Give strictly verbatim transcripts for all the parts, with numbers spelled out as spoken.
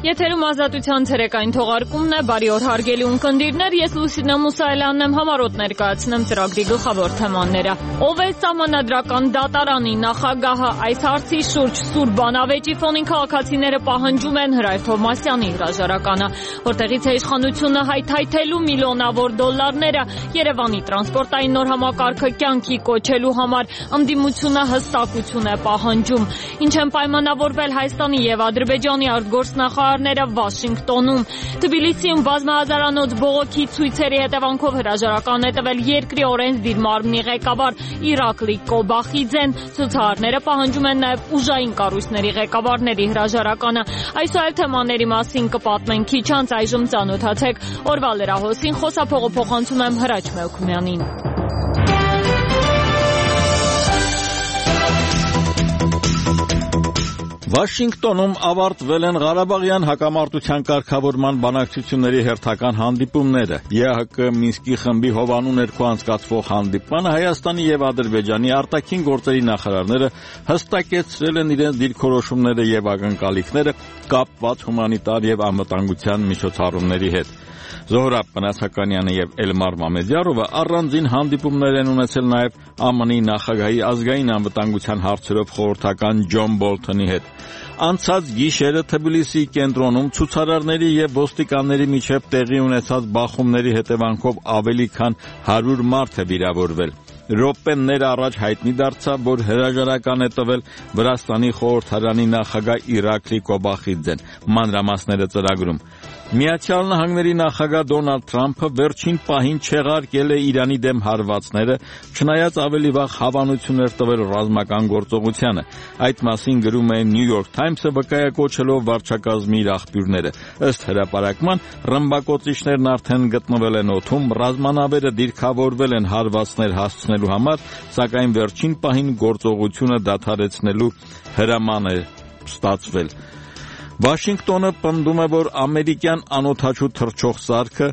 Եթերում ազատության ցերեկային թողարկումն է, բարի օր հարգելի ունկնդիրներ, ես Լուսինե Մուսայելյանն եմ, համառոտ ներկայացնեմ ծրագրի գլխավոր թեմաները։ Ով է Սահմանադրական դատարանի նախագահը, այս հարցի շուրջ սուր բանավեճի ֆոնին քաղաքացիները պահանջում են Հրայր Թովմասյանի հրաժարականը, որտեղից է իշխանությունը հայթայթելու միլիոնավոր դոլարները Երևանի տրանսպորտային նոր համակարգը կյանքի կոչելու համար ընդդիմությունը հստակություն է պահանջում, ինչ են պայմանավորվել Հայաստանի եւ Ադրբեջանի արտգործնախարարները Վաշինգտոնում։ Թբիլիսիում բազմահազարանոց բողոքի ցույցերի հետևանքով հրաժարական է տվել երկրի օրենսդիր մարմնի ղեկավար Իրակլի Կոբախիձեն։ Ցուցարարները պահանջում են նաև ուժային կառույցների ղեկավարների հրաժարականը։ Այսօր թեմաների մասին կպատմենք քիչ անց, այժմ ծանոթացեք օրվա լրահոսին, խոսափողը փոխանցում եմ Հրաչ Մելքումյանին։ Վաշինգտոնում ավարտվել են Ղարաբաղյան հակամարտության կարգավորման բանակցությունների հերթական հանդիպումները։ ԵԱՀԿ Մինսկի խմբի հովանու ներքո անցկացվող հանդիպմանը Հայաստանի եւ Ադրբեջանի արտաքին գործերի նախարարները հստակեցրել են իրենց դիրքորոշումները եւ ակնկալիքները կապված հումանիտար եւ անվտանգության միջոցառումների հետ։ Զոհրաբ Մնացականյանը եւ Էլմար Մամեդյարովը առանձին հանդիպումներ են ունեցել նաեւ ԱՄՆ-ի նախագահի ազգային անվտանգության հարցերով խորհրդական Ջոն Բոլթոնի հետ։ Անցած գիշերը Թբիլիսիի կենտրոնում ցուցարարների եւ ոստիկանների միջև տեղի ունեցած բախումների հետևանքով ավելի քան հարյուր մարդ է վիրավորվել։ Րոպեներ առաջ հայտնի դարձավ, որ հրաժարական է տվել Վրաստանի խորհրդարանի նախագահ Իրակլի Կոբախիձեն։ Մանրամասները ծրագրում։ Միացյալ Նահանգների նախագահ Դոնալդ Թրամփը վերջին պահին չեղարկել է Իրանի դեմ հարվածները, չնայած ավելի վաղ հավանություններ տվել ռազմական գործողությանը։ Այդ մասին գրում է New York Times-ը, վկայակոչելով վարչակազմի իր աղբյուրները։ Ըստ հրապարակման, ռմբակոծիչներն արդեն գտնվել են օդում, ռազմանավերը դիրքավորվել են հարվածներ հասցնելու համար, սակայն վերջին պահին գործողությունը դադարեցնելու հրաման է ստացվել։ Վաշինգտոնը պնդում է, որ ամերիկյան անօդաչու թռչող սարքը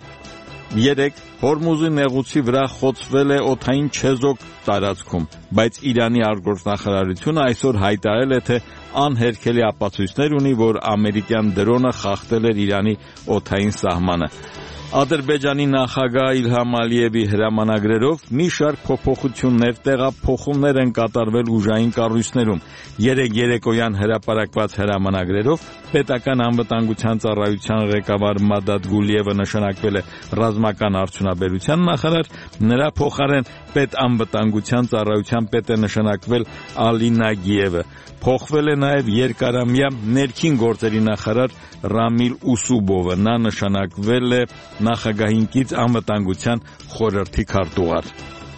երեկ Հորմուզի նեղուցի վրա խոցվել է օդային չեզոք տարածքում, բայց Իրանի արտգործնախարարությունը այսօր հայտարարել է, թե անհերքելի ապացույցներ ունի, որ ամերիկյան դրոնը խախտել էր Իրանի օդային սահմանը։ Ադրբեջանի նախագահ Իլհամ Ալիևի հրամանագրերով մի շարք փոփոխություններ, տեղափոխումներ են կատարվել ուժային կառույցներում։ Երեկ երեկոյան հրապարակված հրամանագրերով պետական անվտանգության ծառայության ղեկավար Մադադ Գուլիևը նշանակվել է ռազմական արդյունաբերության նախարար, նրա փոխարեն պետանվտանգության ծառայության պետ է նշանակվել Ալի Նագիևը։ Փոխվել է նաև երկարամյա ներքին գործերի նախարար Ռամիլ Ուսուբովը, նա նշանակվել է նախագահին կից անվտանգության խորհրդի քարտուղար։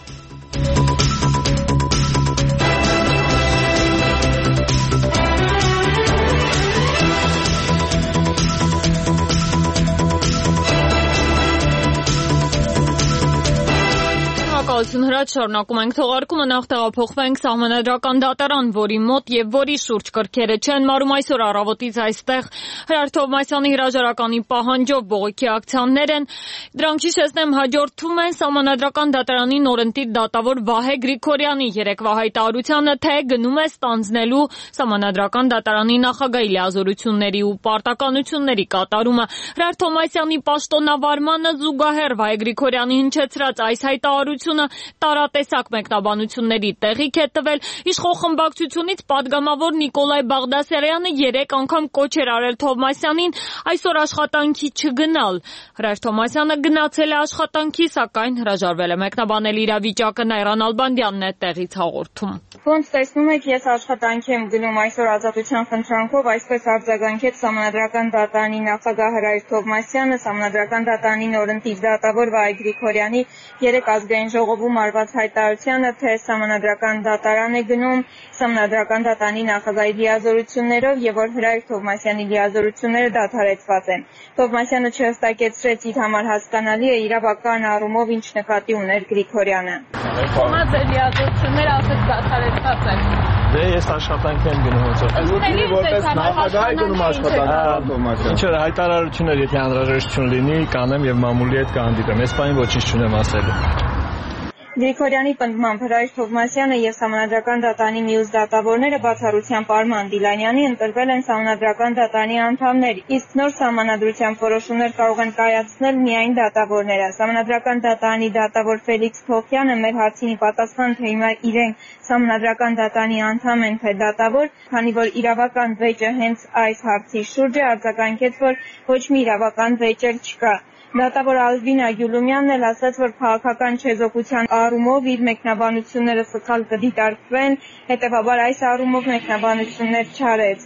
Հրաչ շարունակում ենք թողարկումը, նախ տեղափոխվենք Սահմանադրական դատարան, որի մոտ եւ որի շուրջ կրքերը չեն մարում այսօր առավոտից այստեղ Հրայր Թովմասյանի հրաժարականի պահանջով բողոքի ակցիաներ են։ Դրանք հիշեցնեմ հաջորդում են Սահմանադրական դատարանի նորընտիր դատավոր Վահե Գրիգորյանի երեկվա հայտարարությանը, թե գնում է ստանձնելու Սահմանադրական դատարանի նախագահի լիազորությունների ու պարտականությունների կատարումը։ Հրայր Թովմասյանի պաշտոնավարմանը զուգահեռ Վահե Գրիգորյանի հնչեցրած այս հայտարարությունը տարատեսակ մեկնաբանությունների տեղիք է տվել։ Իշխող խմբակցությունից падգամավոր Նիկոլայ Բաղդասարյանը երեք անգամ կոչ էր արել Թովմասյանին այսօր աշխատանքի չգնալ։ Հրայր Թովմասյանը գնացել է աշխատանքի, սակայն հրաժարվել է մեկնաբանել իրավիճակը։ Նայրան Ալբանդյանն է տեղից հաղորդում։ Ոնց տեսնում եք, ես աշխատանքի եմ գնում այսօր ազատության խնդրանքով, այսպես արձագանքեց Սահմանադրական դատարանի նախագահ Հրայր Թովմասյանը Սահմանադրական դատարանի նորընտիր դատավոր Վահե Գրիգորյանի երեք ազգային ժողովում արված հայտարարությանը, թե Սահմանադրական դատարան է գնում Սահմանադրական դատարանի նախագահի լիազորություններով եւ որ Հրայր Թովմասյանի լիազորությունները դադարեցված են։ Թովմասյանը չհստակեցրեց իր համար հասկանալի է իրավական առումով ինչ նկատի ուներ Գրիգորյանը։ Ո՞րն է լիազորությունները ասած դադարեցված են։ Դե ես աշխատանքի եմ գնում ոնց որ։ Այսինքն որպես նախագահ գնում աշխատանքի Թովմասյան։ Ինչ որ հայտարարություններ, եթե անհրաժեշտություն լինի, կանեմ եւ մամուլի հետ կհանդիպեմ։ Այս բանը ոչինչ չունեմ ասելու։ Գրիգորյանի պնդմամբ Հրայր Թովմասյանը եւ Սահմանադրական դատարանի մյուս դատավորները բացառությամբ Արման Դիլանյանի ընտրվել են Սահմանադրական դատարանի անդամներ, իսկ նոր սահմանադրությամբ որոշումներ կարող են կայացնել միայն դատավորները։ Սահմանադրական դատարանի դատավոր Ֆելիքս Թոխյանը մեր հարցին պատասխան, թե հիմա իրենք Սահմանադրական դատարանի անդամ են թե դատավոր, քանի որ իրավական վեճը հենց այս հարցի շուրջ է, արձագանքեց, որ ոչ մի իրավական վեճ չկա։ Դատավոր Ալվինա Գյուլումյանն էլ ասաց, որ քաղաքական չեզոքության առումով իր մեկնաբանությունները սխալ կդիտարկվեն, հետևաբար այս առումով մեկնաբանություններ չարեց։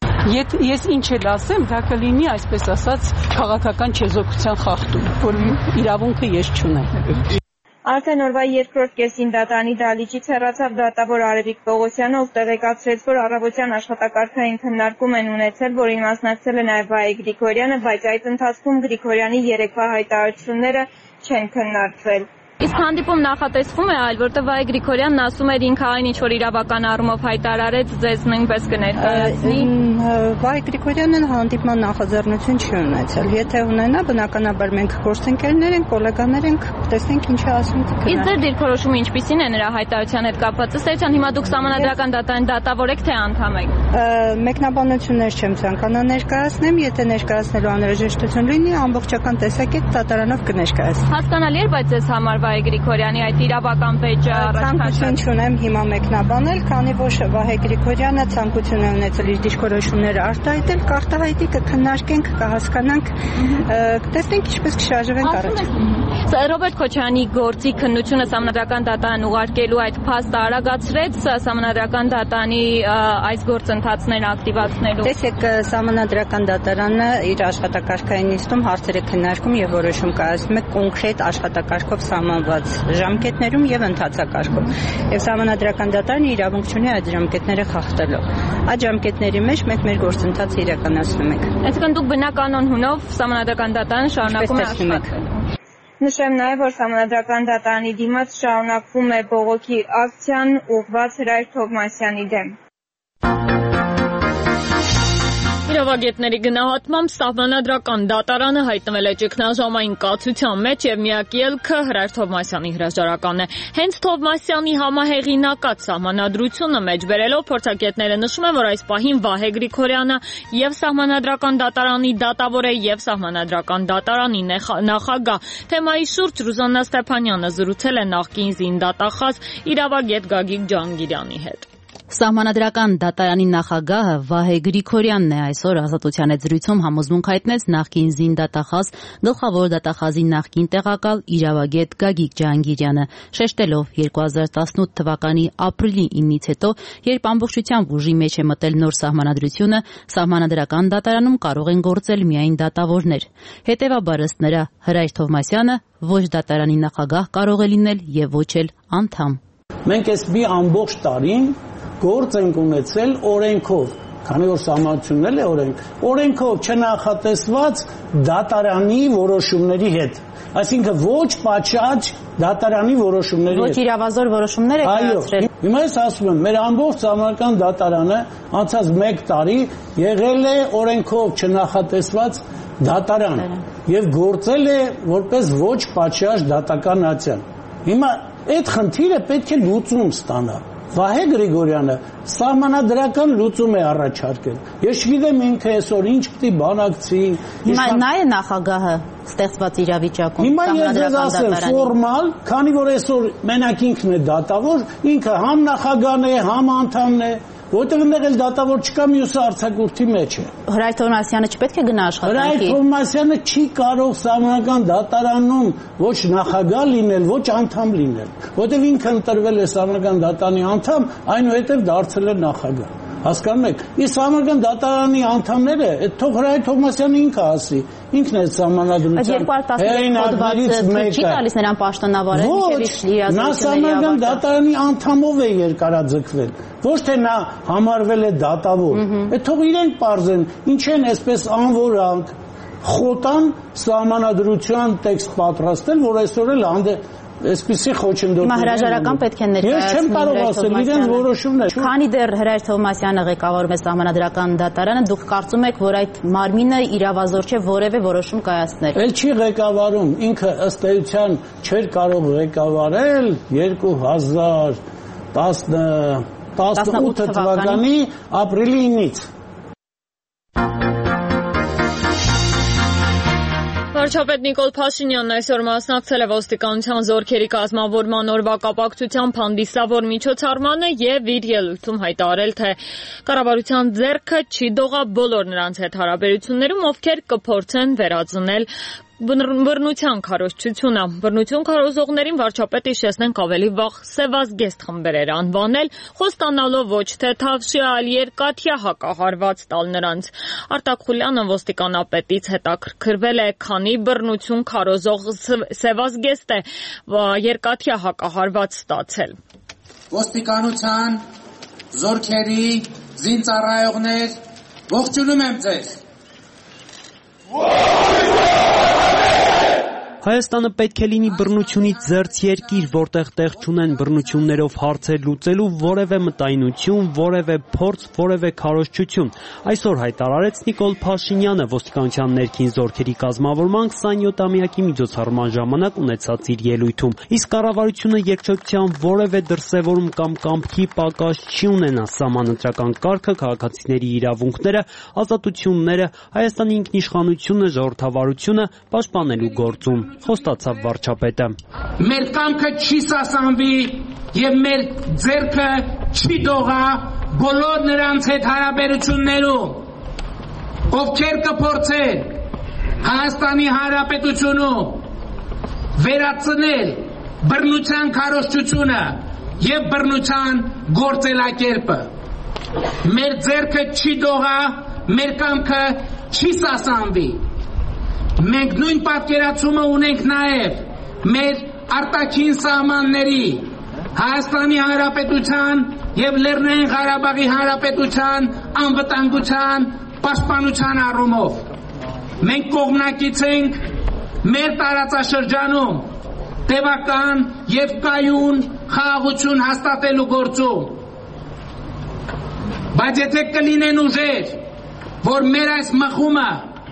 Ես ինչ էլ ասեմ, դա կլինի, այսպես ասած, քաղաքական չեզոքության խախտում, որ իրավունքը ես չունեմ։ Արդեն օրվա երկրորդ կեսին դատարանի դահլիճից հեռացավ դատավոր Արևիկ Պողոսյանը, ով տեղեկացրեց, որ առավոտյան աշխատակարգային քննարկում են ունեցել, որին մասնակցել է նաև Վահե Գրիգորյանը, բայց այդ ընթացքում Գրիգորյանի երեկվա հայտարարությունները չեն քննարկվել։ Իսկ հանդիպում նախատեսվում է այլ, որտեղ Վահե Գրիգորյանն ասում էր ինքը այն ինչ որ իրավական առումով հայտարարեց, ձեզ նույնպես կներկայացնի։ Վահե Գրիգորյանն հանդիպման նախաձեռնություն չի ունեցել։ Եթե ունենա, բնականաբար մենք գործընկերներ ենք, գոլեգաներ ենք, տեսնենք ինչ է ասում կգնա։ Իսկ ձեր դիրքորոշումը ինչպիսին է նրա հայտարարության հետ կապված։ Ըստ հիմա դուք Սահմանադրական դատարանի դատավոր եք թե անդամ եք։ Մեկնաբանություններ չեմ ցանկանա ներկայացնեմ, եթե ներկայացնելու անհրաժեշտություն լինի, ամբողջական տեսակետ դատարանով կներկայացնեմ։ Հասկանալի է, բայց ձեզ համար Վահե Գրիգորյանի այդ իրավական վեճը ցանկություն չունեմ հիմա մեկնաբանել, քանի որ Վահե Գրիգորյանը ցանկություն է ունեցել իր դիրքորոշումները արտահայտել, կարտահայտի կքննարկենք, կհասկանանք, կտեսնենք ինչպես կշարժվենք առաջ։ Ռոբերտ Քոչարյանի գործի քննությունը Սահմանադրական դատարան ուղարկելու այդ փաստը արագացրեց Սահմանադրական դատարանի այս գործընթացներն ակտիվացնելու։ Տեսեք, Սահմանադրական դատարանը իր աշխատակարգային նիստում հարցերը քննարկում եւ որոշում կայացնում է կոնկրետ աշխատակարգով սահմանված ժամկետներում եւ ընթացակարգում։ Եվ Սահմանադրական դատարանը իրավունք ունի այդ ժամկետները խախտելու։ Այդ ժամկետների մեջ մենք մեր գործընթացը իրականացնում ենք։ Այսինքն դուք բնականon հունով Սահմանադրական դատարանը շարունակում է աշխատել։ Նշեմ նաև, որ Սահմանադրական դատարանի դիմաց շարունակվում է բողոքի ակցիան ուղղված Հրայր Թովմասյանի դեմ։ Իրավագետների գնահատմամբ Սահմանադրական դատարանը հայտնվել է ճգնաժամային կացության մեջ եւ միակ ելքը Հրայր Թովմասյանի հրաժարականն է։ Հենց Թովմասյանի համահեղինակած սահմանադրությունը մեջ բերելով փորձագետները նշում են, որ այս պահին Վահե Գրիգորյանը եւ Սահմանադրական դատարանի դատավոր է եւ Սահմանադրական դատարանի նախագահ։ Թեմայի շուրջ Ռուզաննա Ստեփանյանը զրուցել է նախկին զինդատախազ իրավագետ Գագիկ Ջանգիրյանի հետ։ Սահմանադրական դատարանի նախագահը Վահե Գրիգորյանն է այսօր Ազատության հետ զրույցում համոզմունք հայտնեց նախկին զինդատախազ գլխավոր դատախազի նախկին տեղակալ իրավագետ Գագիկ Ջահանգիրյանը, շեշտելով երկու հազար տասնութ թվականի ապրիլի ինից հետո, երբ ամբողջությամբ ուժի մեջ է մտել նոր սահմանադրությունը, Սահմանադրական դատարանում կարող են գործել միայն դատավորներ։ Հետևաբար ըստ նրա Հրայր Թովմասյանը ոչ դատարանի նախագահ կարող է լինել եւ ոչ էլ անդամ։ Մենք այս մի ամբողջ տարին գործ ենք ունեցել օրենքով, քանի որ սահմանությունն է օրենք, օրենքով չնախատեսված դատարանի որոշումների հետ, այսինքն ոչ պատշաճ դատարանի որոշումների հետ։ Ոչ իրավազոր որոշումներ եք կայացրել։ Հիմա ես ասում եմ, մեր ամբողջ Սահմանադրական դատարանը անցած մեկ տարի եղել է օրենքով չնախատեսված դատարան եւ գործել է որպես ոչ պատշաճ դատական ացիան։ Հիմա այդ խնդիրը պետք է լուծում ստանա։ Վահե Գրիգորյանը սահմանադրական լուծում է առաջարկել։ Ես չգիտեմ ինքը այսօր ինչ պիտի բանակցի։ Հիմա նա է նախագահը ստեղծված իրավիճակում։ Հիմա ես ձեզ ասեմ ֆորմալ, քանի որ այսօր մենակ ինքն է դատավոր, ինքը համ նախագահն է, համ անդամն է, որտեղ ընդեղել դատավոր չկա, մյուսը արձակուրդի մեջ է։ Հրայր Թովմասյանը չպետք է գնա աշխատանքի։ Հրայր Թովմասյանը չի կարող Սահմանադրական դատարանում ոչ նախագահ լինել, ոչ անդամ լինել, որտեղ ինքը ընտրվել է Սահմանադրական դատարանի անդամ, այնուհետև դարձել է նախագահ։ Հասկանում եք, իսկ Սահմանադրական դատարանի անդամները, այդ թող Հրայր Թովմասյանը ինքը ասի, ինքն է Սահմանադրության հեղինակներից մեկը։ Չի տալիս նրան պաշտոնավարել, ոչ, նա Սահմանադրական դատարանի անդամով է երկարաձգվել, ոչ թե նա համարվել է դատավոր։ Այդ թող իրենք պարզեն, ինչ են այսպես անվորանք, խոտան Սահմանադրության տեքստ պատրաստել, որ այսօր էլ այսպիսի խոչընդոտներ հրաժարական պետք է ներկայացնի։ Ես չեմ կարող ասել իրենց որոշումն է։ Քանի դեռ Հրայր Թովմասյանը ղեկավարում է Սահմանադրական դատարանը, դուք կարծում եք, որ այդ մարմինը իրավազոր չէ որևէ որոշում կայացնել։ Էլ չի ղեկավարում, ինքը ըստ էության չէր կարող ղեկավարել երկու հազար տասնութ թվականի ապրիլի ինից։ Վարչապետ Նիկոլ Փաշինյանն այսօր մասնակցել է ոստիկանության զորքերի կազմավորման օրվա կապակցությամբ հանդիսավոր միջոցառմանը եւ իր ելույթում հայտարարել, թե կառավարության ձեռքը չի դողա բոլոր նրանց հետ հարաբերություններում, ովքեր կփորձեն վերածնել բռնության քարոզչությունը։ Բռնություն քարոզողներին վարչապետը հիշեցնենք ավելի վաղ սևազգեստ խմբեր էր անվանել, խոստանալով ոչ թե թավշյա, այլ երկաթյա հակահարված տալ նրանց։ Արտակ Խուլյանը ոստիկանապետից հետաքրքրվել է, քանի բռնություն քարոզող սևազգեստ է երկաթյա հակահարված ստացել։ Ոստիկանության զորքերի զինծառայողներ, ողջունում եմ ձեզ։ Հայաստանը պետք է լինի բռնությունից զերծ երկիր, որտեղ տեղ չունեն բռնություններով հարցեր լուծելու որևէ մտայնություն, որևէ փորձ, որևէ քարոզչություն։ Այսօր հայտարարեց Նիկոլ Փաշինյանը ոստիկանության ներքին զորքերի կազմավորման քսանյոթամյակի միջոցառման ժամանակ ունեցած իր ելույթում։ Իսկ կառավարությունը երկչոտության որևէ դրսևորում կամ կամքի պակաս չի ունենա սահմանադրական կարգը, քաղաքացիների իրավունքները, ազատությունները, Հայաստանի ինքնիշխանությունը, ժողովրդավարությունը պաշտպանելու գործում։ Խոստացավ վարչապետը։ Մեր կամքը չի սասանվի եւ մեր ձեռքը չի դողա բոլոր նրանց հետ հարաբերություններում, ովքեր կփորձեն Հայաստանի Հանրապետությունում վերացնել բռնության քարոզչությունը եւ բռնության գործելակերպը։ Մեր ձեռքը չի դողա, մեր կամքը չի սասանվի։ Մենք նույն պատկերացումը ունենք նաև մեր արտաքին սահմանների, Հայաստանի Հանրապետության եւ Լեռնային Ղարաբաղի Հանրապետության անվտանգության պաշտպանության առումով։ Մենք կողմնակից ենք մեր տարածաշրջանում տևական եւ կայուն խաղաղություն հաստատելու գործում։ Բայց եթե կլինեն ուժեր, որ մեր այս մխումը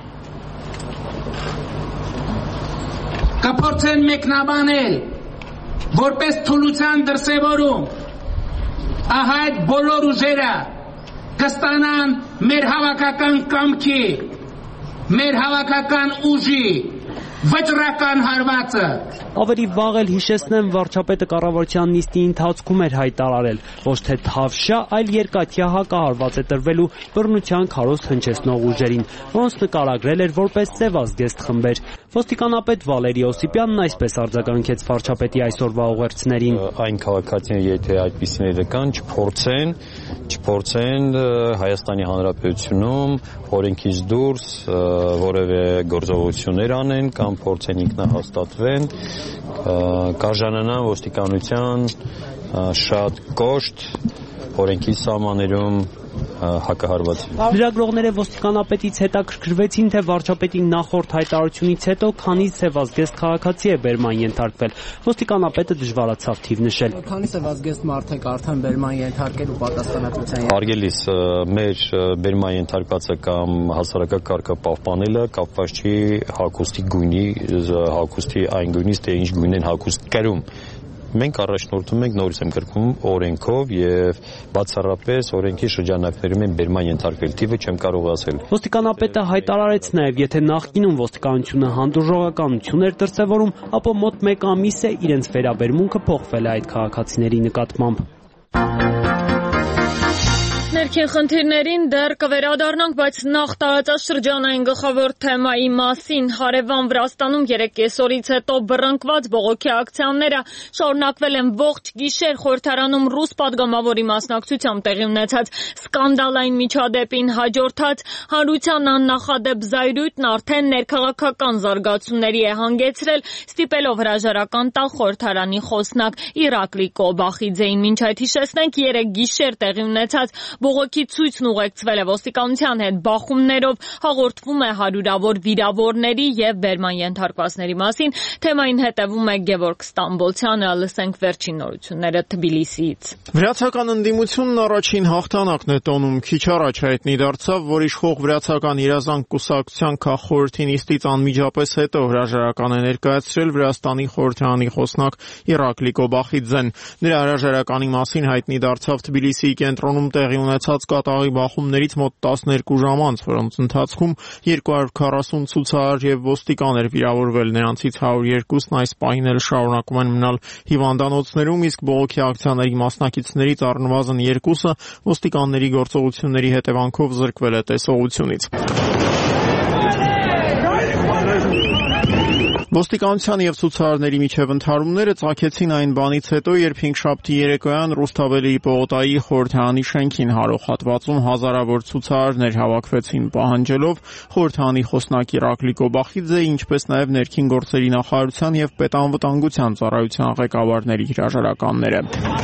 կփորձեն մեկնաբանել որպես թուլության դրսևորում, ահա այդ բոլոր ուժերը կստանան մեր հավաքական կամքի, մեր հավաքական ուժի վճռական հարվածը։ Ավելի վաղ էլ հիշեցնեմ, վարչապետը կառավարության նիստի ընթացքում էր հայտարարել, ոչ թե թավշյա, այլ երկաթյա հակահարված է տրվելու բռնության քարոզ հնչեցնող ուժերին, որոնց նկարագրել էր որպես սևազգեստ խմբեր։ Ոստիկանապետ Վալերի Օսիպյանն այսպես արձագանքեց վարչապետի այսօրվա ուղերձներին։ Այն քաղաքացիները, եթե այդպիսիները կան, չփորձեն, չփորձեն Հայաստանի Հանրապետությունում օրենքից դուրս որևէ գործողություններ անեն կամ փորձեն ինքնահաստատվեն, կարժանանան ոստիկանության շատ կոշտ օրենքի սահմաններում հակահարված։ Լրագրողները ոստիկանապետից հետաքրքրվեցին, թե վարչապետի նախորդ հայտարարությունից հետո քանի սևազգեստ քաղաքացի է բերման ենթարկվել։ Ոստիկանապետը դժվարացավ թիվ նշել։ Քանի սևազգեստ մարդ եք արդեն բերման ենթարկել ու պատասխանատվության։ Հարգելիս, մեր բերման ենթարկվածը կամ հասարակական կարգը պահպանելը կապված չի հագուստի գույնի, հագուստի այն գույնից, թե ինչ գույն են հագուստ կրում։ Մենք առաջնորդում ենք, նորից եմ կրկնում, օրենքով եւ բացառապես օրենքի շրջանակներում են բերման ենթարկվել, թիվը չեմ կարող ասել։ Ոստիկանապետը հայտարարեց նաեւ, եթե նախկինում ոստիկանությունը հանդուրժողականություն էր դրսևորում, ապա մոտ մեկ ամիս է իրենց վերաբերմունքը փոխվել է այդ քաղաքացիների նկատմամբ։ Ներքին խնդիրներին դեռ կվերադառնանք, բայց նախ տարածաշրջանային գլխավոր թեմայի մասին։ Հարևան Վրաստանում երեք կեսօրից հետո բռնկված բողոքի ակցիաները շարունակվել են ողջ գիշեր խորհրդարանում ռուս պատգամավորի մասնակցությամբ տեղի ունեցած սկանդալային միջադեպին հաջորդած հանրության աննախադեպ զայրույթն արդեն ներքաղաքական զարգացումների է հանգեցրել, ստիպելով հրաժարական տալ խորհրդարանի խոսնակ Իրակլի Կոբախիձեին։ Մինչ այդ հիշեցնենք երեք գիշեր տեղի ունեցած բողոքի ցույցն ուղեկցվել է ոստիկանության հետ բախումներով, հաղորդվում է հարյուրավոր վիրավորների եւ բերման ենթարկվածների մասին։ Թեմային հետևում է Գևորգ Ստամբոլցյանը, լսենք վերջին նորությունները Թբիլիսիից։ Վրացական ընդդիմությունն առաջին հաղթանակն է տոնում, քիչ առաջ հայտնի դարձավ, որ իշխող վրացական երազանք կուսակցության քաղխորհրդի նիստից անմիջապես հետո հրաժարական է ներկայացրել Վրաստանի խորհրդարանի խոսնակ Իրակլի Կոբախիձեն։ Նրա հրաժարականի մասին հայտնի դարձավ Թբիլիսիի կենտրոնում տեղի ունեցած կատաղի բախումներից մոտ տասներկու ժամ անց, որոնց ընթացքում երկու հարյուր քառասուն ցուցարար եւ ոստիկան էր վիրավորվել, նրանցից հարյուր երկուսն այս պահին էլ շարունակում են մնալ հիվանդանոցներում, իսկ բողոքի ակցիաների մասնակիցներից առնվազն երկուսը ոստիկանների գործողությունների հետևանքով զրկվել է տեսողությունից։ Ոստիկանության եւ ցուցարարների միջև ընդհարումները ծագեցին այն բանից հետո, երբ հինգշաբթի երեկոյան Ռուսթավելիի պողոտայի խորհրդարանի շենքին հարող հատվածում հազարավոր ցուցարարներ հավաքվեցին, պահանջելով խորհրդարանի խոսնակ Իրակլի Կոբախիձեի, ինչպես նաեւ ներքին գործերի նախարարության եւ պետանվտանգության ծառայության ղեկավարների հրաժարականները։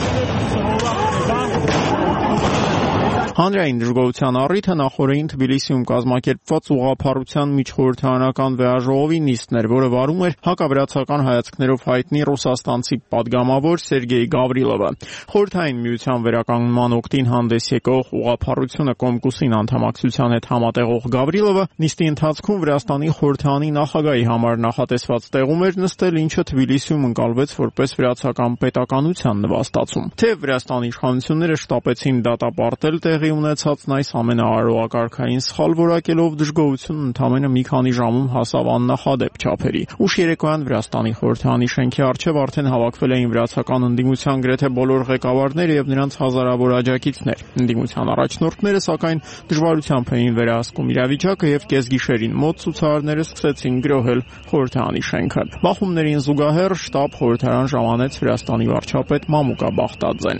Հանրային դժգոհության առիթը նախօրեին Թբիլիսիում կազմակերպված ուղղափառության միջխորհրդարանական վեաժողովի նիստն էր, որը վարում էր հակավրացական հայացքներով հայտնի ռուսաստանցի պատգամավոր Սերգեյ Գավրիլովը։ Խորհրդային միության վերականգնման օգտին հանդես եկող ուղղափառությունը Կոմկուսին անդամակցության հետ համատեղող Գավրիլովը նիստի ընթացքում Վրաստանի խորհրդարանի նախագահի համար նախատեսված տեղում էր նստել, ինչը Թբիլիսիում ընկալվեց որպես վրացական պետականության նվաստացում։ Թե Վրաստանի իշխանությունները շտապեցին դատապարտել տեղի ունեցածն այս ամենաարարողակարգային սխալ որակելով, դժգոհությունն ընդամենը մի քանի ժամում հասավ աննախադեպ չափերի։ Ուշ երեկոյան Վրաստանի խորհրդարանի շենքի առջև արդեն հավաքվել էին վրացական ընդդիմության գրեթե բոլոր ղեկավարները եւ նրանց հազարավոր աջակիցներ։ Ընդդիմության առաջնորդները, սակայն, դժվարությամբ էին վերահսկում իրավիճակը եւ կեսգիշերին մոտ ցուցարարները սկսեցին գրոհել խորհրդարանի շենքը։ Բախումներին զուգահեռ շտաբ խորհրդարան ժամանեց Վրաստանի վարչապետ Մամուկա Բախտաձեն։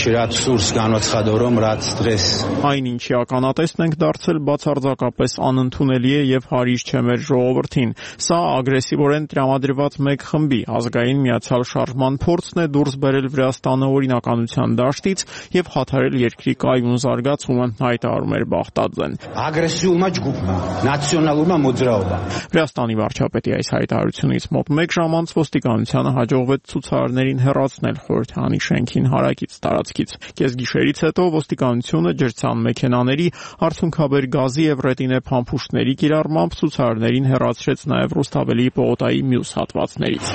Այն ինչի ականատեսն ենք դարձել բացարձակապես անընդունելի է եւ հարիժ չէ մեր ժողովրդին։ Սա ագրեսիվորեն տրամադրված մեկ խմբի ազգային միացյալ շարժման փորձն է դուրս բերել Վրաստանը օրինականության դաշտից եւ խաթարել երկրի կայուն զարգացումը, հայտարարում էր Բախտաձեն։ Վրաստանի վարչապետի այս հայտարարությունից մոտ մեկ ժամ անց ոստիկանությանը հաջողվեց ցուցարարներին հեռացնել խորհրդարանի շենքին հարակից տարածքից։ Կեսգիշերից հետո ոստիկանությունը ջրցան մեքենաների, արցունքաբեր գազի եւ ռետինե փամփուշտների կիրառմամբ ցուցարարներին հեռացրեց նաեւ Ռուսթավելիի պողոտայի մյուս հատվածներից։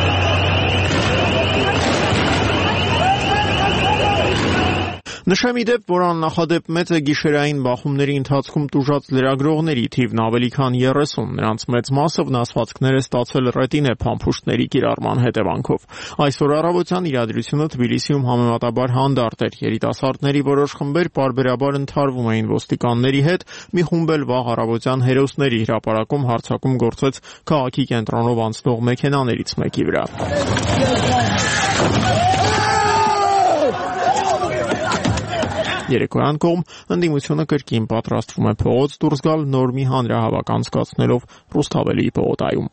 Նշեմ ի դեպ, որ աննախադեպ մեծ է գիշերային բախումների ընթացքում տուժած լրագրողների թիվն ավելի քան երեսուն, նրանց մեծ մասը վնասվածքներ է ստացել ռետինե փամփուշտների կիրառման հետևանքով։ Այսօր առավոտյան իրադրությունը Թբիլիսիում համեմատաբար հանդարտ էր։ Երիտասարդների որոշ խմբեր պարբերաբար ընդհարվում էին ոստիկանների հետ, մի խումբ էլ վաղ առավոտյան հերոսների հրապարակում հարձակում գործեց քաղաքի կենտրոնով անցնող մեքենաներից մեկի վրա։ Երեկոյան կողմ ընդդիմությունը կրկին պատրաստվում է փողոց դուրս գալ նոր մի հանրահավաք անցկացնելով Ռուսթավելիի պողոտայում։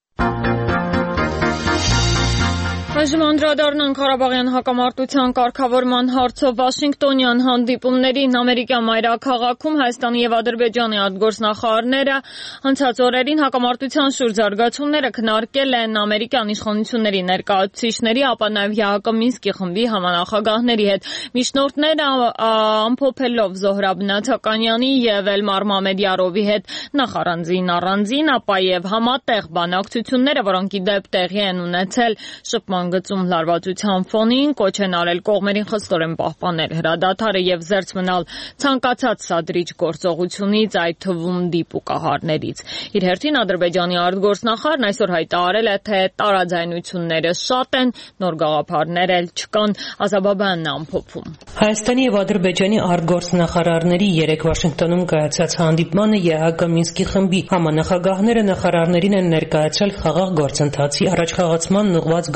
Այժմ անդրադառնանք Ղարաբաղյան հակամարտության կարգավորման հարցով Վաշինգտոնյան հանդիպումներին ամերիկյան մայրաքաղաքում Հայաստանի եւ Ադրբեջանի արտգործնախարարները անցած օրերին հակամարտության շուրջ զարգացումները քննարկել են ամերիկյան իշխանությունների ներկայացուցիչների, ապա նաեւ ԵԱՀԿ Մինսկի խմբի համանախագահների հետ։ Միջնորդները ամփոփելով Զոհրաբ Նաթականյանի եւ Էլմար Մամեդյարովի հետ նախառանձին առանձին, ապա եւ համատեղ բանակցությունները, որոնք ի դեպ տեղի են ունեցել շփման գծում լարվածության ֆոնին, կոչ են արել կողմերին խստորեն պահպանել հրադադարը եւ զերծ մնալ ցանկացած սադրիչ գործողությունից, այդ թվում դիպուկահարներից։ Իր հերթին Ադրբեջանի արտգործնախարարն այսօր հայտարարել է, թե տարաձայնությունները շատ են, նոր գաղափարներ էլ չկան։ Ազաբաբյանն է ամփոփում։ Հայաստանի եւ Ադրբեջանի արտգործնախարարների երեք Վաշինգտոնում կայացած հանդիպմանը ԵԱՀԿ Մինսկի խմբի համանախագահները նախարարներին են ներկայացրել խաղաղ գործընթացի առաջխաղացման ուղղված գաղափար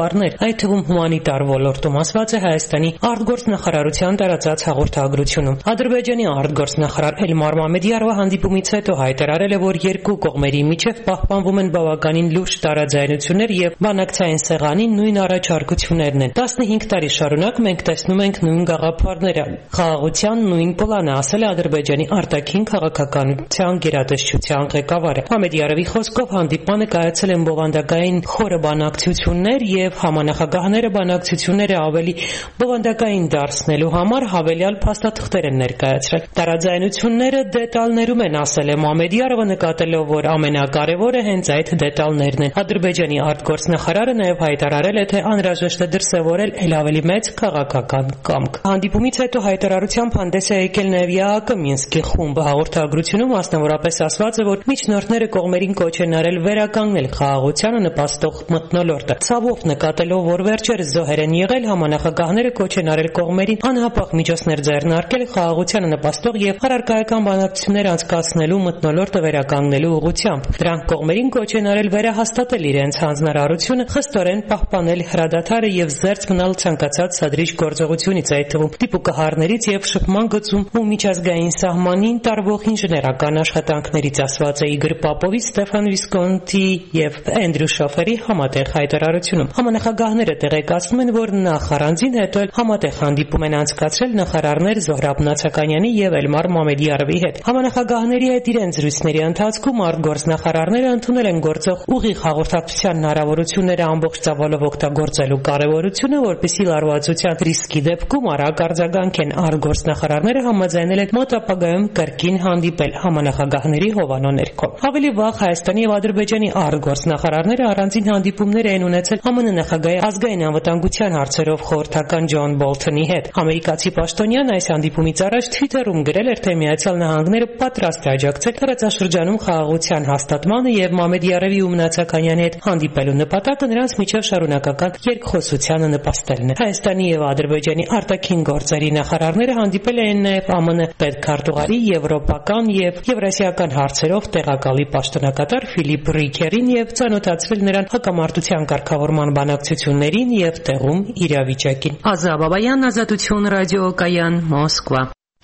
գաղափարներ, այդ թվում հումանիտար ոլորտում, ասված է Հայաստանի արտգործնախարարության տարածած հաղորդագրությունում։ Ադրբեջանի արտգործնախարար Էլմար Մամեդյարովը հանդիպումից հետո հայտարարել է, որ երկու կողմերի միջև պահպանվում են բավականին լուրջ տարաձայնություններ եւ բանակցային սեղանի նույն առաջարկություններն են։ տասնհինգ տարի շարունակ մենք տեսնում ենք նույն գաղափարները, խաղաղության նույն պլանը, ասել է Ադրբեջանի արտաքին քաղաքականության գերատեսչության ղեկավարը։ Մամեդյարովի խոսքով հանդիպմանը կայացել են բովանդակային խորը բանակցություններ եւ համանախագահները բանակցությունները ավելի բովանդակային դարձնելու համար հավելյալ փաստաթղթեր են ներկայացրել։ Տարաձայնությունները դետալներում են, ասել է Մամեդյարովը, նկատելով, որ ամենակարևորը հենց այդ դետալներն են։ Ադրբեջանի արտգործնախարարը նաեւ հայտարարել է, թե անհրաժեշտ է դրսևորել ել ավելի մեծ քաղաքական կամք։ Հանդիպումից հետո հայտարարությամբ հանդես է եկել նաեւ ԵԱՀԿ Մինսկի խումբը։ Հաղորդագրությունում մասնավորապես ասված է, որ միջնորդները կողմերին կոչ են արել վերականգնել խաղաղությանը նպաստող մթնոլորտը։ Ցավով նկատելով, որ վերջերս զոհեր են եղել, համանախագահները կոչ են արել կողմերին անհապաղ միջոցներ ձեռնարկել խաղաղությանը նպաստող եւ առարկայական բանակցություններ անցկացնելու մթնոլորտը վերականգնելու ուղղությամբ։ Դրանք կողմերին կոչ են արել վերահաստատել իրենց հանձնարարությունը, խստորեն պահպանել հրադադարը եւ զերծ մնալ ցանկացած սադրիչ գործողությունից, այդ թվում դիպուկահարներից եւ շփման գծում ու միջազգային սահմանին տարվող ինժեներական աշխատանքներից, ասված է Իգոր Պապովի, Ստեֆան Վիսկոնտի եւ Էնդրյու Շոֆերի համատեղ հայտարարությունում։ Համանախագահները տեղեկացնում են, որ նախ առանձին, հետո էլ համատեղ հանդիպում են անցկացրել նախարարներ Զոհրաբ Նացականյանի եւ Էլմար Մամեդյարովի հետ։ Համանախագահների հետ իրենց զրույցների ընթացքում արտգործնախարարները ընդունել են գործող ուղիղ հաղորդակցության հնարավորությունները ամբողջ ծավալով օգտագործելու կարեւորությունը, որպեսզի լարվածության ռիսկի դեպքում արագ արձագանքեն։ Արտգործնախարարները համաձայնել են մոտ ապագայում կրկին հանդիպել համանախագահների հովանու ներքո։ Ավելի վաղ Հայաստանի եւ Ադրբեջանի արտգործնախարարները առանձին հանդիպումներ են ունեցել ԱՄՆ նախագահի ազգային անվտանգության հարցերով խորհրդական Ջոն Բոլթոնի հետ։ Ամերիկացի պաշտոնյան այս հանդիպումից առաջ Twitter-ում գրել էր, թե Միացյալ Նահանգները պատրաստ է աջակցել տարածաշրջանում խաղաղության հաստատմանը եւ Մամեդյարովի ու Նացականյանի հետ հանդիպելու նպատակը նրանց միջև շարունակական երկխոսությանը նպաստելն է։ Հայաստանի եւ Ադրբեջանի արտաքին գործերի նախարարները հանդիպել են նաեւ ԱՄՆ պետքարտուղարի, եվրոպական եւ եվրասիական հարցերով տեղակալի պաշտոնակատար Ֆիլիպ Ռիքերին եւ ծանոթացվել նրան հակամարտության կարգավորման բանակցություններին եւ տեղում իրավիճակին։ Ազա Բաբայան, Ազատություն ռադիոկայան, Մոսկվա։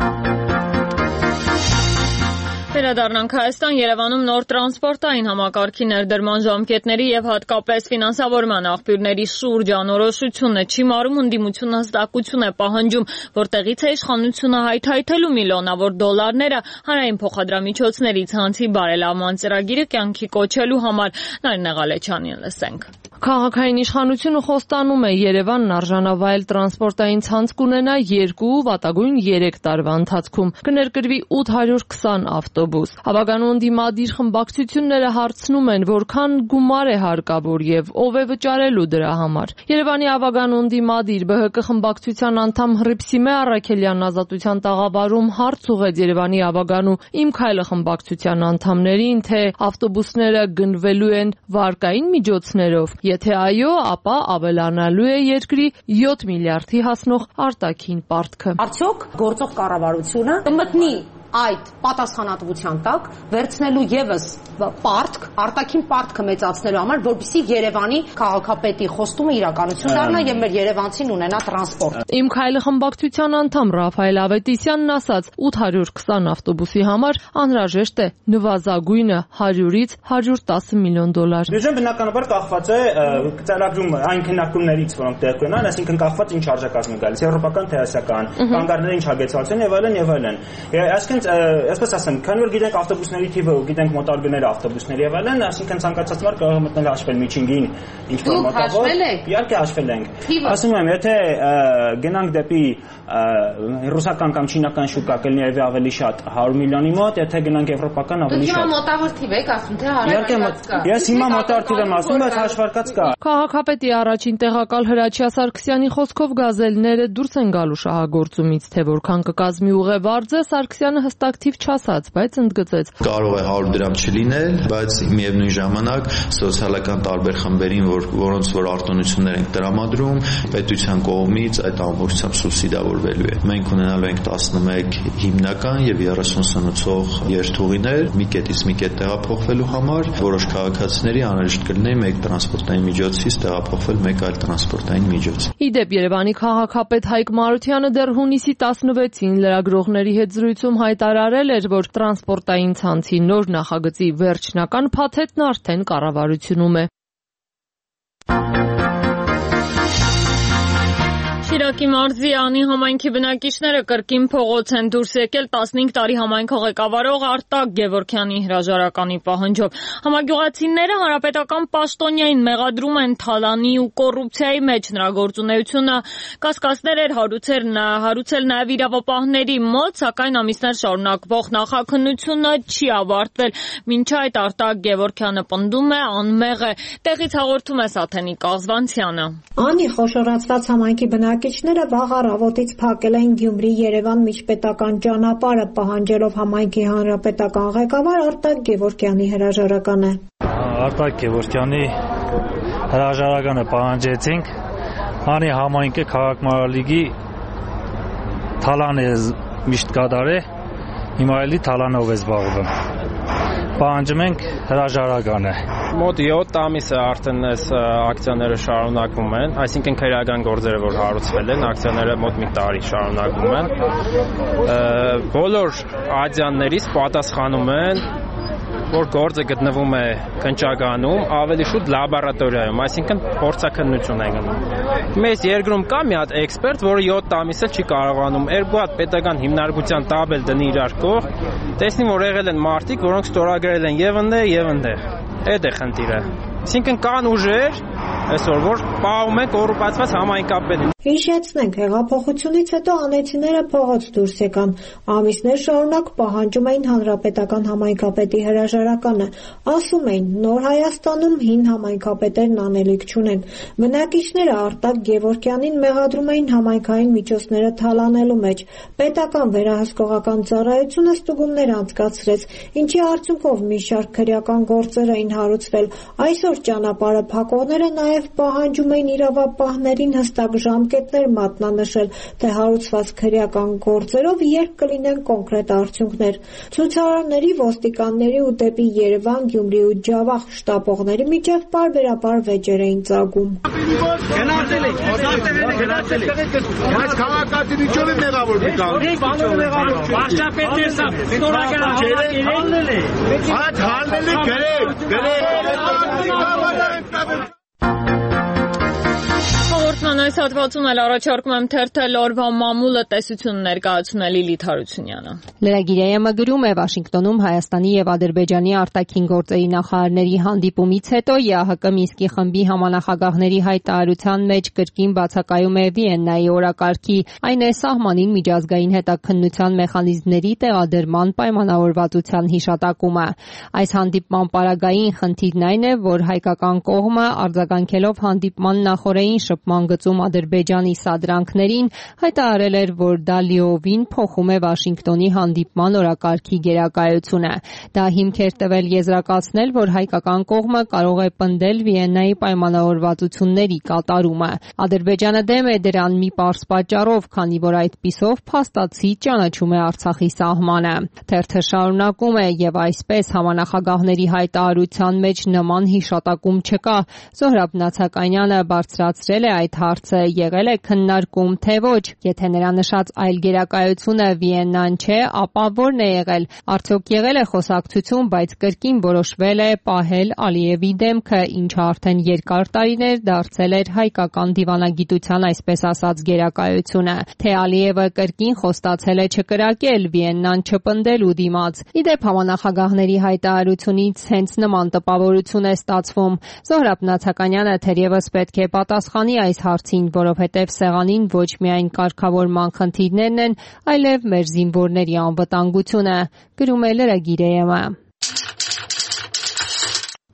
Վերադառնանք Հայաստան, Երևանում նոր տրանսպորտային համակարգի ներդրման ժամկետների եւ հատկապես ֆինանսավորման աղբյուրների շուրջ անորոշությունը չի մարում, ընդդիմությունը հստակություն է պահանջում, որտեղից է իշխանությունը հայթայթելու միլիոնավոր դոլարները հանրային փոխադրամիջոցների ցանցի բարելավման ծրագիրը կյանքի կոչելու համար։ Նարինե Ղալեչյանին լսենք։ Քաղաքային իշխանությունը խոստանում է Երևանն արժանավայել տրանսպորտային ցանց կունենա երկու, վատագույն երեք տարվա ընթացքում։ Կներկրվի ութ հարյուր քսան ավտոբուս։ Հավագանու ընդդիմադիր խմբակցությունները հարցնում են, որքան գումար է հարկավոր եւ ով է վճարելու դրա համար։ Երևանի Հավագանու ընդդիմադիր Բ Հ Կ խմբակցության անդամ Հռիփսիմե Առաքելյանն Ազատության տաղավարում հարց ուղղեց Երևանի Հավագանու Իմ քայլը խմբակցության անդամներին, թե ավտոբուսները գնվելու են վարկային միջոցներով։ Եթե այո, ապա ավելանալու է երկրի յոթ միլիարդի հասնող արտաքին պարտքը։ Արդյոք գործող կառավարությունը կմտնի այդ պատասխանատվության տակ վերցնելու եւս պարտք, արտաքին պարտքը մեծացնելու համար, որպեսզի Երևանի քաղաքապետի խոստումը իրականություն դառնա եւ մեր երևանցին ունենա տրանսպորտ։ Իմ քայլը խմբակցության անդամ Ռաֆայել Ավետիսյանն ասաց, ութ հարյուր քսան ավտոբուսի համար անհրաժեշտ է նվազագույնը հարյուրից հարյուր տասը միլիոն դոլար։ Բյուջեն բնականաբար կախված է ծրագրում այն քննարկումներից, որոնք տեղ կունենան, այսինքն կախված ինչ արժեքազմ է գալիս, եվրոպական թե ասիական, կանգառները ինչ հագեցվածություն եւ այլն եւ այլն։ Այսինքն այսպես ասեմ, քանի որ գիտենք ավտոբուսների թիվը, գիտենք մոտարգները ավտոբուսների եւ այլն, այսինքն ցանկացած մարդ կարող է մտնել հաշվել միջինգին ինչ որ մոտավոր։ Իհարկե հաշվել ենք։ Ասում եմ, եթե գնանք դեպի ռուսական կամ չինական շուկա, կլինի ավելի շատ հարյուր միլիոնի մոտ, եթե գնանք եվրոպական ավելի շատ։ Դու մոտավոր թիվ եք ասում, թե հաշվարկած կա։ Ես հիմա մոտավոր թիվ եմ ասում, բայց հաշվարկած կա։ Քաղաքապետի առաջին տեղակալ Հրաչյա Սարգսյանի խոսքով գազելները դուրս են գալու շահագործումից, թե որքան կկազմի ուղևարձը, Սարգսյանը հստակ թիվ չասաց, բայց ընդգծեց. Կարող է հարյուր դրամ չլինել, բայց միևնույն ժամանակ սոցիալական տարբեր խմբերին, որ որոնց որ արտոնություններ ենք տրամադրում, պետության կողմից այդ ամբողջությամբ սուբսիդավորվելու է։ Մենք ունենալու ենք տասնմեկ հիմնական եւ երեսուն սնուցող երթուղիներ, մի կետից մի կետ տեղափոխվելու համար, որոշ քաղաքացիների անհրաժեշտ կլինի մեկ տրանսպորտային միջոցից տեղափոխվել մեկ այլ տրանսպորտային միջոց։ Իդեպ Երևանի քաղաքապետ Հայկ Մարությանը դեռ հունիսի տասնվեցին լրագրողների հետ զրույցում հայտարարել էր, որ տրանսպորտային ցանցի նոր նախագծի վերջնական փաթեթն արդեն կառավարությունում է։ Շիրակի մարզի Անի համայնքի բնակիչները կրկին փողոց են դուրս եկել տասնհինգ տարի համայնքը ղեկավարող Արտակ Գևորգյանի հրաժարականի պահանջով։ Համագյուղացիները հանրապետական պաշտոնյային մեղադրում են թալանի ու կոռուպցիայի մեջ նրա գործունեությունը կասկածներ էր հարուցել նա հարուցել նաև իրավապահների մոտ, սակայն ամիսներ շարունակվող նախաքննությունը չի ավարտվել։ Մինչ այդ Արտակ Գևորգյանը պնդում է անմեղ է։ Տեղից հաղորդում է Սաթենիկ Աղզվանցյանը։ Անի խոշորացված համայնքի բնակիչները վաղ առավոտից փակել են Գյումրի-Երևան միջպետական ճանապարհը, պահանջելով համայնքի հանրապետական ղեկավար Արտակ Գևորգյանի հրաժարականը։ Արտակ Գևորգյանի հրաժարականը պահանջեցինք, Անի համայնքը քաղաքմարալիգի թալան է միշտ կատարե, հիմա էլի թալանով է զբաղվում։ Պահանջում ենք հրաժարականը։ Մոտ յոթ ամիս է արդեն այս ակցիաները շարունակվում են, այսինքն քրեական գործերը, որ հարուցվել են, ակցիաները մոտ մի տարի շարունակվում են։ Բոլոր ադյաններից պատասխանում են, որ գործը գտնվում է քննչականում, ավելի շուտ լաբորատորիայում, այսինքն փորձաքննություն է գնում։ Մեզ երկրում կա մի հատ էքսպերտ, որը յոթ ամիս էլ չի կարողանում երկու հատ պետական հիմնարկության տաբել դնի իրար կողմ, տեսնի, որ եղել են մարդիկ, որոնք ստորագրել են եւ ընդեղ եւ ընդեղ։ Այդ է խնդիրը։ Այսինքն կան ուժեր, այսօր որ պահում են կոռուպացված համայնքապետին։ Հիշեցնենք, հեղափոխությունից հետո անեցիները փողոց դուրս եկան, ամիսներ շարունակ պահանջում էին հանրապետական համայնքապետի հրաժարականը, ասում էին, նոր Հայաստանում հին համայնքապետերն անելիք չունեն։ Բնակիչները Արտակ Գևորգյանին մեղադրում էին համայնքային միջոցները թալանելու մեջ, պետական վերահսկողական ծառայությունը ստուգումներ անցկացրեց, ինչի արդյունքով մի շարք քրեական գործեր էին հարուցվել։ Այսօր ճանապարհը փակողները նաև պահանջում էին իրավապահներին հստակ ժամկետներ մատնանշել, թե հարուցված քրեական գործերով երբ կլինեն կոնկրետ արդյունքներ։ Ցուցարարների, ոստիկանների ու դեպի Երևան, Գյումրի ու Ջավախ շտապողների միջև պարբերաբար վեճեր էին ծագում։ Գնացել եք, գնացել եք, բայց քաղաքացիությունն է մեղավոր կան։ Վարչապետն է սա, ստորագրել է։ Այդ հանել է գրեք, գրեք։ Հաղորդման այս հատվածում էլ առաջարկում եմ թերթել օրվա մամուլը տեսություն ներկայացնել Լիլիթ Հարությունյանը։ Լրագիրը գրում է Վաշինգտոնում Հայաստանի եւ Ադրբեջանի արտաքին գործերի նախարարների հանդիպումից հետո ԵԱՀԿ Մինսկի խմբի համանախագահների հայտարարության մեջ կրկին բացակայում է Վիեննայի օրակարգի, այն է սահմանին միջազգային հետաքննության մեխանիզմների տեղադրման պայմանավորվածության հիշատակումը։ Այս հանդիպման պարագային խնդիրն այն է, որ հայկական կողմը արձագանքելով հանդիպման նախօրեին շփման գծում Ադրբեջանի սադրանքներին հայտարարել էր, որ դա լիովին փոխում է Վաշինգտոնի հանդիպման օրակարգի գերակայությունը։ Դա հիմք էր տվել եզրակացնել, որ հայկական կողմը կարող է պնդել Վիեննայի պայմանավորվածությունների կատարումը։ Ադրբեջանը դեմ է դրան մի պարզ պատճառով, քանի որ այդպիսով փաստացի ճանաչում է Արցախի սահմանը։ Թերթը շարունակում է եւ այսպես համանախագահների հայտարարության մեջ նման հիշատակում չկա։ Զոհրաբ Նացականյանը բարձրացրել է այդ հարցը, եղել է քննարկում, թե ոչ, եթե նրա նշած այլ գերակայությունը Վիեննան չէ, ապա որն է եղել։ Արդյոք եղել է խոսակցություն, բայց կրկին որոշվել է պահել Ալիևի դեմքը, ինչը արդեն երկար տարիներ դարձել էր հայկական դիվանագիտության այսպես ասած գերակայությունը։ Թե Ալիևը կրկին խոստացել է չկրակել Վիեննան չպնդելու դիմաց։ Իդեպ համանախագահների հայտարարությունից հենց նման տպավորություն է ստացվում։ Զոհրաբ Նացականյանը թերևս պետք է պատասխանի այս հարցին, որովհետև սեղանին ոչ միայն կարգավորման խնդիրներն են, այլև մեր զինվորների անվտանգությունը, գրում է լրագիրը։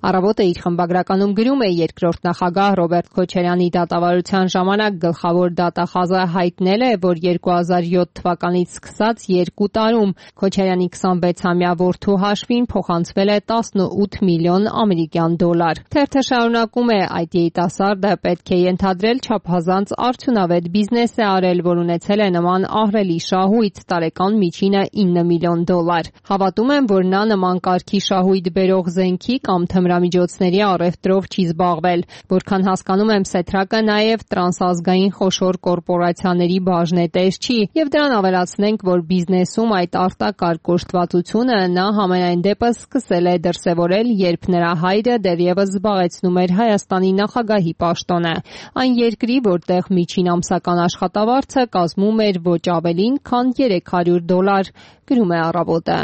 Առավոտը իր խմբագրականում գրում է երկրորդ նախագահ Ռոբերտ Քոչարյանի դատավարության ժամանակ գլխավոր դատախազը հայտնել է, որ երկու հազար յոթ թվականից սկսած երկու տարում Քոչարյանի քսանվեցամյա որդու հաշվին փոխանցվել է տասնութ միլիոն ամերիկյան դոլար։ Թերթը շարունակում է, այդ երիտասարդը պետք է ենթադրել չափազանց արդյունավետ բիզնես է արել, որ ունեցել է նման ահռելի շահույթ, տարեկան միջինը ինը միլիոն դոլար։ Հավատում եմ, որ նա նման կարգի շահույթ բերող զենքի կամ թմրամիջոցների առևտրով չի զբաղվել։ Որքան հասկանում եմ, Սեթրակը նաև տրանսազգային խոշոր կորպորացիաների բաժնետեր չի, եւ դրան ավելացնենք, որ բիզնեսում այդ արտակարգ կոշտվածությունը նա համենայն դեպս սկսել է դրսևորել, երբ նրա հայրը դեռևս զբաղեցնում էր Հայաստանի նախագահի պաշտոնը, այն երկրի, որտեղ միջին ամսական աշխատավարձը կազմում էր ոչ ավելին, քան երեք հարյուր դոլար, գրում է Առավոտը։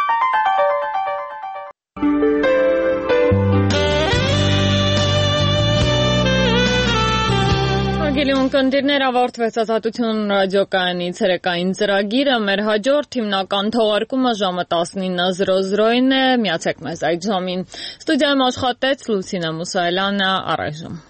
Հարգելի ունկնդիրներ, ավարտվեց Ազատություն ռադիոկայանի ցերեկային ծրագիրը, մեր հաջորդ հիմնական թողարկումը ժամը տասնինը զրո զրոին է, միացեք մեզ այդ ժամին։ Ստուդիայում աշխատեց Լուսինե Մուսայելյանը, առայժմ։